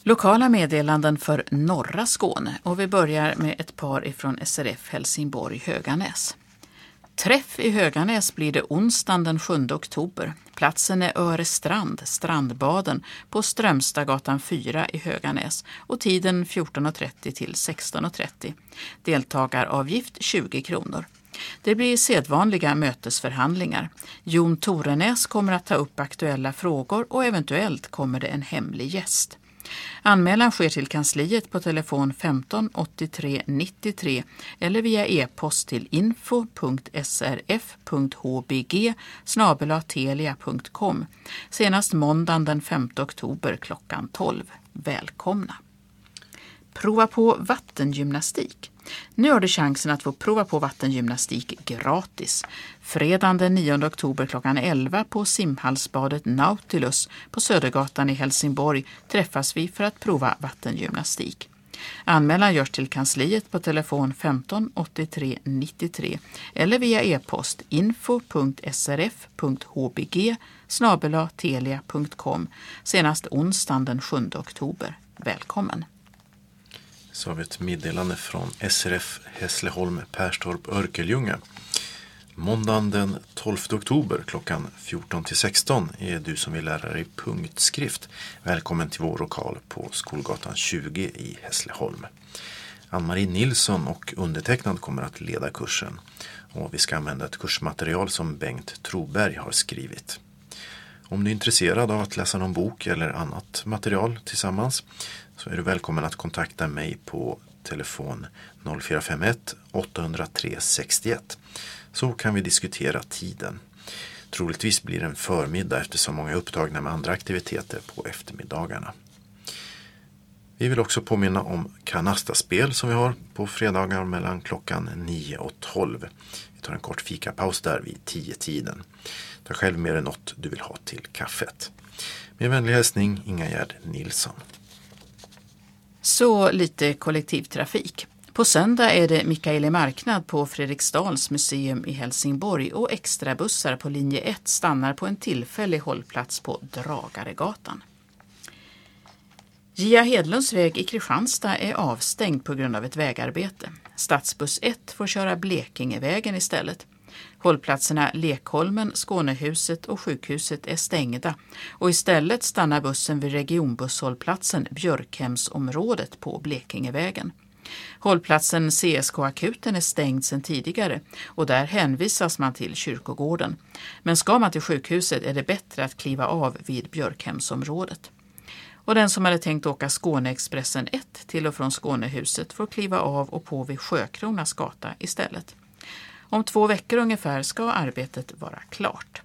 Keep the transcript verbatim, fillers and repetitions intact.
Lokala meddelanden för norra Skåne och vi börjar med ett par ifrån S R F Helsingborg Höganäs. Träff i Höganäs blir det onsdagen den sjunde oktober. Platsen är Örestrand, Strandbaden på Strömstadgatan fyra i Höganäs och tiden fjorton och trettio till sexton och trettio. Deltagaravgift tjugo kronor. Det blir sedvanliga mötesförhandlingar. Jon Torenäs kommer att ta upp aktuella frågor och eventuellt kommer det en hemlig gäst. Anmälan sker till kansliet på telefon femton åttiotre nittiotre eller via e-post till info punkt s r f punkt h b g snabel-a telia punkt com senast måndagen den femte oktober klockan tolv. Välkomna! Prova på vattengymnastik. Nu har du chansen att få prova på vattengymnastik gratis. Fredagen den nionde oktober klockan elva på simhallsbadet Nautilus på Södergatan i Helsingborg träffas vi för att prova vattengymnastik. Anmälan görs till kansliet på telefon femton åttiotre nittiotre eller via e-post info punkt s r f punkt h b g snabel-a telia punkt com senast onsdagen den sjunde oktober. Välkommen! Så har vi ett meddelande från S R F Hässleholm Perstorp Örkelljunga. Måndagen den tolfte oktober klockan fjorton till sexton är du som vill lära dig punktskrift. Välkommen till vår lokal på Skolgatan tjugo i Hässleholm. Ann-Marie Nilsson och undertecknad kommer att leda kursen. Och vi ska använda ett kursmaterial som Bengt Troberg har skrivit. Om du är intresserad av att läsa någon bok eller annat material tillsammans så är du välkommen att kontakta mig på telefon noll fyra fem ett åtta noll tre sex ett. Så kan vi diskutera tiden. Troligtvis blir det en förmiddag eftersom många är upptagna med andra aktiviteter på eftermiddagarna. Vi vill också påminna om kanastaspel som vi har på fredagar mellan klockan nio och tolv. Vi tar en kort fikapaus där vid tio-tiden. Ta själv med dig något du vill ha till kaffet. Med vänlig hälsning Inga-Gerd Nilsson. Så lite kollektivtrafik. På söndag är det Mikaeli marknad på Fredriksdals museum i Helsingborg och extrabussar på linje ett stannar på en tillfällig hållplats på Dragaregatan. Gia Hedlunds väg i Kristianstad är avstängd på grund av ett vägarbete. Stadsbuss ett får köra Blekingevägen istället. Hållplatserna Lekholmen, Skånehuset och sjukhuset är stängda och istället stannar bussen vid regionbusshållplatsen Björkhemsområdet på Blekingevägen. Hållplatsen C S K-akuten är stängd sedan tidigare och där hänvisas man till kyrkogården. Men ska man till sjukhuset är det bättre att kliva av vid Björkhemsområdet. Och den som hade tänkt åka Skåneexpressen ett till och från Skånehuset får kliva av och på vid Sjökronas gata istället. Om två veckor ungefär ska arbetet vara klart.